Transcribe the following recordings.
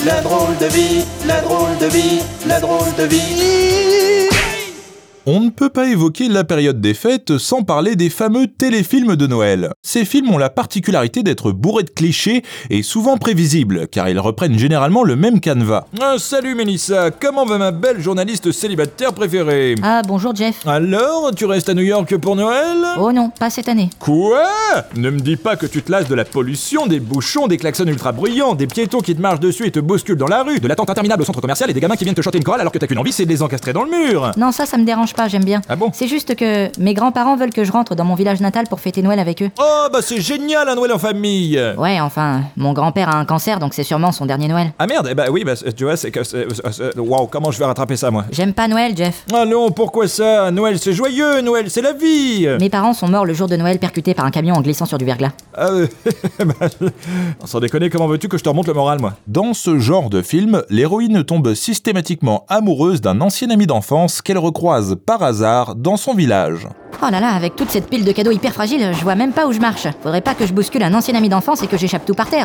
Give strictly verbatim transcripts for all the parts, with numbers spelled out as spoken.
la drôle de vie, la drôle de vie, la drôle de vie. On ne peut pas évoquer la période des fêtes sans parler des fameux téléfilms de Noël. Ces films ont la particularité d'être bourrés de clichés et souvent prévisibles, car ils reprennent généralement le même canevas. Ah, salut Mélissa, comment va ma belle journaliste célibataire préférée? Ah, bonjour Jeff. Alors, tu restes à New York pour Noël? Oh non, pas cette année. Quoi? Ne me dis pas que tu te lasses de la pollution, des bouchons, des klaxons ultra bruyants, des piétons qui te marchent dessus et te bousculent dans la rue, de l'attente interminable au centre commercial et des gamins qui viennent te chanter une chorale alors que t'as qu'une envie, c'est de les encastrer dans le mur. Non, ça, ça me dérange pas, j'aime bien. Ah bon? C'est juste que mes grands-parents veulent que je rentre dans mon village natal pour fêter Noël avec eux. Oh, bah c'est génial un Noël en famille. Ouais, enfin, mon grand-père a un cancer, donc c'est sûrement son dernier Noël. Ah merde, eh bah oui, bah tu vois, c'est que... Waouh, comment je vais rattraper ça, moi? J'aime pas Noël, Jeff. Ah non, pourquoi ça? Noël, c'est joyeux, Noël, c'est la vie. Mes parents sont morts le jour de Noël percutés par un camion en glissant sur du verglas. Ah euh, bah, sans déconner, comment veux-tu que je te remonte le moral, moi? Dans ce genre de film, l'héroïne tombe systématiquement amoureuse d'un ancien ami d'enfance qu'elle recroise par hasard dans son village. Oh là là, avec toute cette pile de cadeaux hyper fragiles, je vois même pas où je marche. Faudrait pas que je bouscule un ancien ami d'enfance et que j'échappe tout par terre.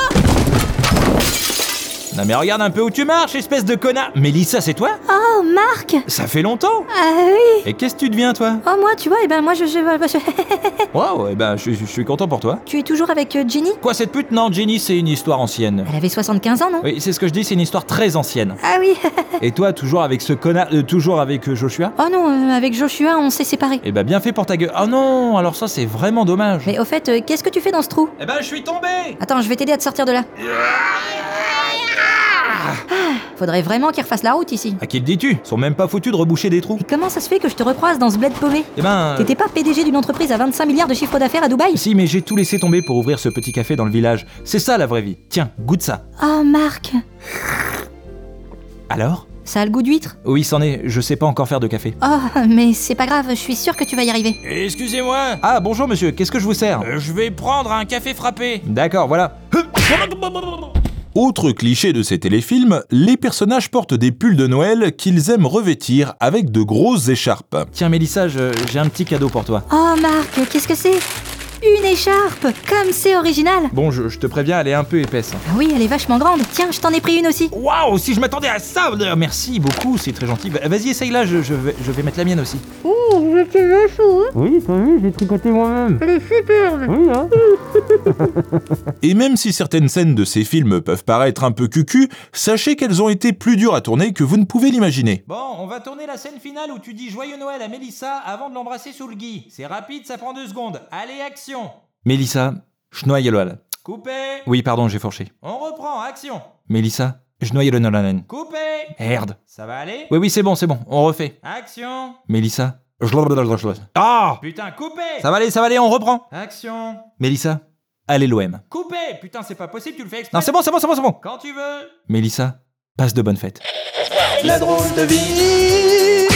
Non mais regarde un peu où tu marches, espèce de connard. Mélissa, c'est toi? Oh, Marc! Ça fait longtemps. Ah oui! Et qu'est-ce que tu deviens, toi? Oh, moi, tu vois, eh ben moi je... je, je... Waouh, eh ben je, je suis content pour toi. Tu es toujours avec euh, Jenny? Quoi, cette pute? Non, Jenny, c'est une histoire ancienne. Elle avait soixante-quinze ans, non? Oui, c'est ce que je dis, c'est une histoire très ancienne. Ah oui. Et toi, toujours avec ce connard... euh, toujours avec euh, Joshua? Oh non, euh, avec Joshua, on s'est séparés. Eh ben bien fait pour ta gueule. Oh non, alors ça c'est vraiment dommage. Mais au fait, euh, qu'est-ce que tu fais dans ce trou? Eh ben je suis tombé. Attends, je vais t'aider à te sortir de là. Faudrait vraiment qu'ils refassent la route ici. À qui le dis-tu? Ils sont même pas foutus de reboucher des trous. Et comment ça se fait que je te recroise dans ce bled paumé? Eh ben... euh, T'étais pas P D G d'une entreprise à vingt-cinq milliards de chiffre d'affaires à Dubaï? Si, mais j'ai tout laissé tomber pour ouvrir ce petit café dans le village. C'est ça la vraie vie. Tiens, goûte ça. Oh, Marc. Alors? Ça a le goût d'huître? Oui, c'en est, je sais pas encore faire de café. Oh, mais c'est pas grave, je suis sûre que tu vas y arriver. Excusez-moi, Ah, bonjour monsieur, qu'est-ce que je vous sers? euh, je vais prendre un café frappé. D'accord, voilà. Autre cliché de ces téléfilms, les personnages portent des pulls de Noël qu'ils aiment revêtir avec de grosses écharpes. Tiens Mélissa, je- j'ai un petit cadeau pour toi. Oh, Marc, qu'est-ce que c'est? Une écharpe! Comme c'est original! Bon, je, je te préviens, elle est un peu épaisse. Ah oui, elle est vachement grande. Tiens, je t'en ai pris une aussi. Waouh, si je m'attendais à ça. euh, Merci beaucoup, c'est très gentil. Va- Vas-y, essaye-la, je, je, vais, je vais mettre la mienne aussi. Ouh, c'est vachement, hein? Oui, t'as vu, j'ai tricoté moi-même. Elle est superbe! Oui, hein. Et même si certaines scènes de ces films peuvent paraître un peu cucu, sachez qu'elles ont été plus dures à tourner que vous ne pouvez l'imaginer. Bon, on va tourner la scène finale où tu dis Joyeux Noël à Mélissa avant de l'embrasser sous le gui. C'est rapide, ça prend deux secondes. Allez, action. Mélissa, Schnoyelol. Coupé. Oui, pardon, j'ai fourché. On reprend, action. Mélissa, Schnoyelololanen. Coupé. Merde. Ça va aller? Oui, oui, c'est bon, c'est bon, on refait. Action. Mélissa. Ah! Putain, coupé. Ça va aller, ça va aller, on reprend. Action. Mélissa, allez l'O M. Coupé. Putain, c'est pas possible, tu le fais exprès. Non, c'est bon, c'est bon, c'est bon, c'est bon. Quand tu veux. Mélissa, passe de bonnes fêtes. La drôle de vie.